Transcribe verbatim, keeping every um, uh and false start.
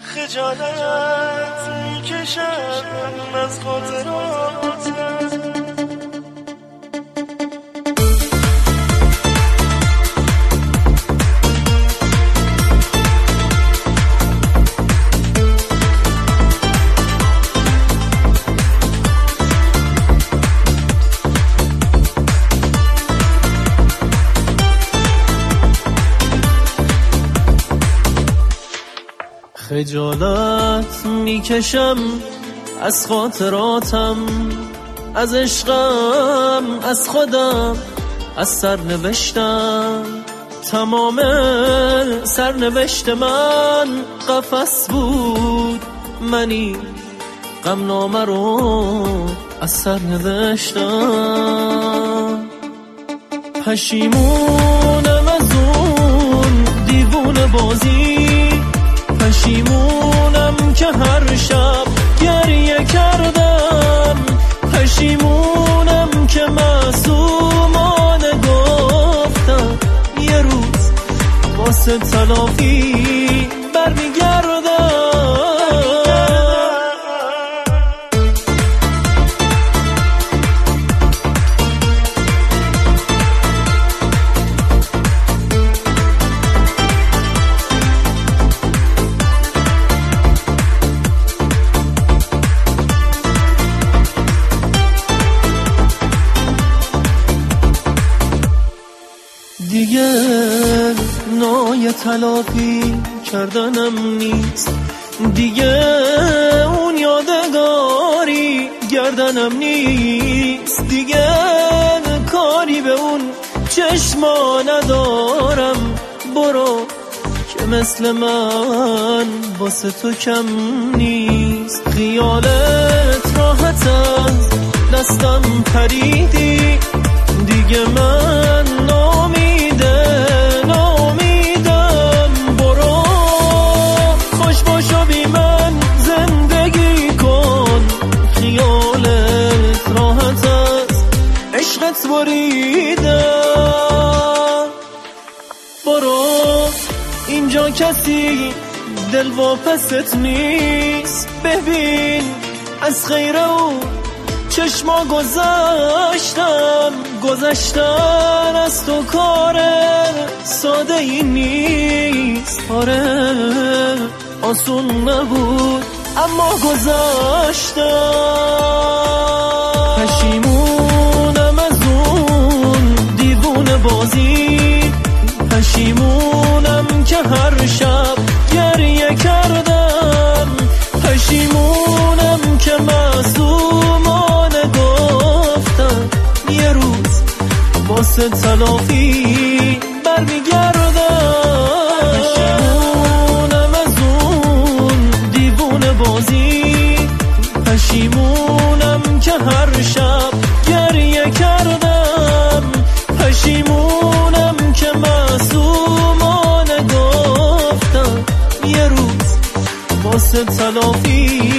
خجالت میکشم از خاطراتم. خجالت میکشم از خاطراتم، از عشقم، از خودم، از سرنوشتم. تمام سرنوشت من قفس بود، منی غمنامه رو از سر نوشتم. پشیمونم از اون دیوونه بازی، پشیمونم که هر شب گریه کردم، پشیمونم که معصومانه گفتم یه روز واسه تلافی برمیگردم. دیگه نای تلافی کردنم نیست، دیگه اون یادگاری گردنم نیست، دیگه کاری به اون چشما ندارم. برو که مثل من واسه تو کم نیست. خیالت راحت از دستم پریدی، دیگه من نامیده نامیدم. برو خوش باشو بی من زندگی کن، خیالت راحت است عشقت بریدم. برو اینجا کسی دل واپست نیست، ببین از خیر او چشما گذاشتم. گذشتن از تو کار ساده ای نیست، آره آسون نبود اما گذاشتم. پشیمونم از اون دیوونه بازی، پشیمونم که هر شب گریه کردم، پشیمونم که معصومانه گفتم یه روز واسه تلافی برمیگردم. پشیمونم از اون دیوونه بازی، پشیمونم که هر شب گریه کردم، پشیمونم که معصومانه گفتم یه روز واسه تلافی